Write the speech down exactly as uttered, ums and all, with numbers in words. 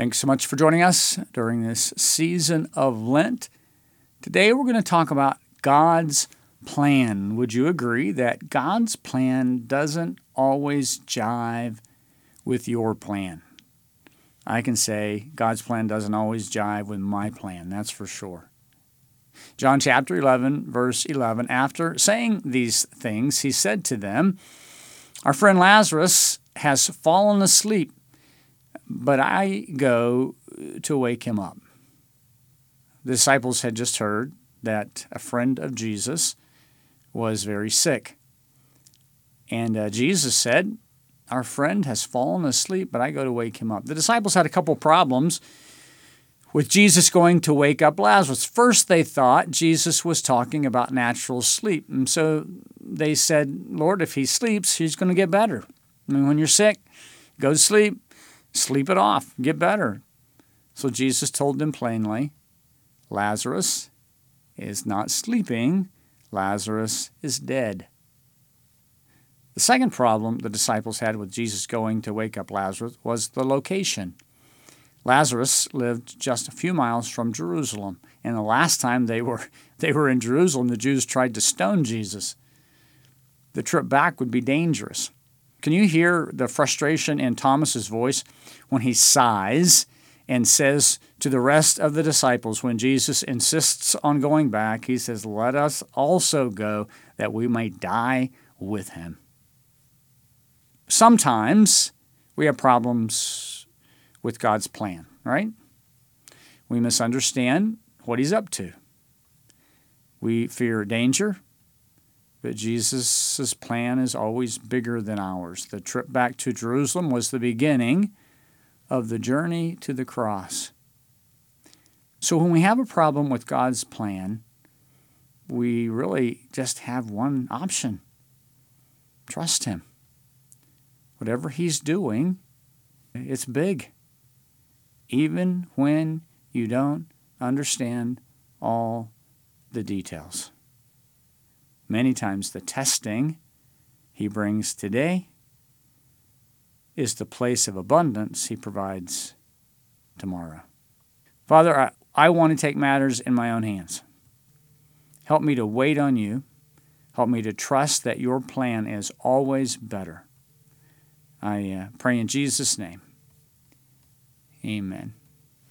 Thanks so much for joining us during this season of Lent. Today we're going to talk about God's plan. Would you agree that God's plan doesn't always jive with your plan? I can say God's plan doesn't always jive with my plan, that's for sure. John chapter eleven, verse eleven, after saying these things, he said to them, "Our friend Lazarus has fallen asleep, but I go to wake him up." The disciples had just heard that a friend of Jesus was very sick. And uh, Jesus said, "Our friend has fallen asleep, but I go to wake him up." The disciples had a couple problems with Jesus going to wake up Lazarus. First, they thought Jesus was talking about natural sleep. And so they said, "Lord, if he sleeps, he's going to get better. I mean, when you're sick, go to sleep. Sleep it off. Get better." So Jesus told them plainly, Lazarus is not sleeping. Lazarus is dead. The second problem the disciples had with Jesus going to wake up Lazarus was the location. Lazarus lived just a few miles from Jerusalem, and the last time they were they were in Jerusalem, the Jews tried to stone Jesus. The trip back would be dangerous. Can you hear the frustration in Thomas's voice when he sighs and says to the rest of the disciples, when Jesus insists on going back, he says, "Let us also go that we may die with him." Sometimes we have problems with God's plan, right? We misunderstand what he's up to. We fear danger, but Jesus' plan is always bigger than ours. The trip back to Jerusalem was the beginning of the journey to the cross. So when we have a problem with God's plan, we really just have one option. Trust him. Whatever he's doing, it's big. Even when you don't understand all the details. Many times the testing he brings today is the place of abundance he provides tomorrow. Father, I, I want to take matters in my own hands. Help me to wait on you. Help me to trust that your plan is always better. I uh, pray in Jesus' name. Amen.